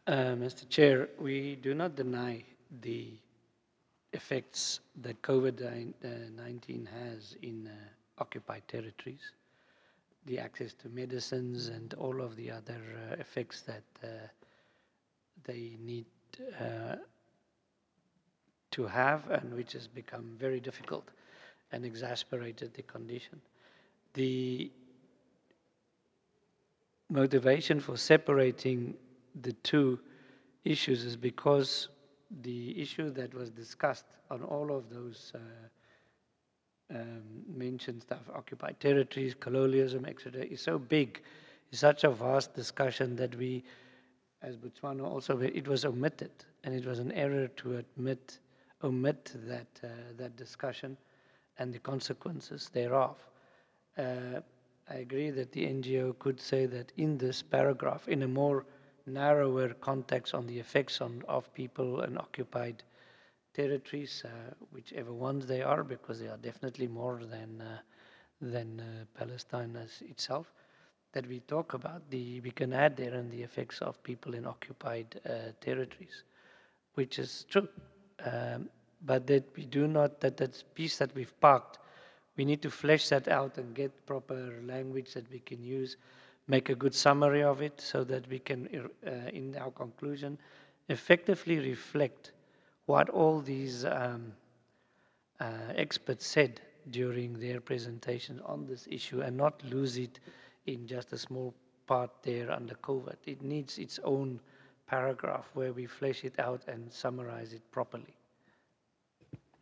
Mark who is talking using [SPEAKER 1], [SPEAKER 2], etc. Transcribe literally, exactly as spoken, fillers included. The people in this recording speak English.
[SPEAKER 1] Uh, Mister Chair, we do not deny the effects that COVID nineteen has in uh, occupied territories, the access to medicines and all of the other uh, effects that uh, they need uh, to have, and which has become very difficult and exasperated the condition. The motivation for separating the two issues is because the issue that was discussed on all of those uh, um, mentioned stuff, occupied territories, colonialism, et cetera, is so big, it's such a vast discussion that we, as Botswana also, it was omitted, and it was an error to admit, omit that uh, that discussion and the consequences thereof. Uh, I agree that the N G O could say that in this paragraph, in a more narrower context on the effects on, of people and occupied territories, uh, whichever ones they are, because they are definitely more than uh, than uh, Palestine as itself, that we talk about. The we can add there and the effects of people in occupied uh, territories, which is true. Um, but that we do not, that that piece that we've parked, we need to flesh that out and get proper language that we can use, make a good summary of it so that we can, uh, in our conclusion, effectively reflect what all these um, uh, experts said during their presentation on this issue and not lose it in just a small part there under COVID. It needs its own paragraph where we flesh it out and summarize it properly.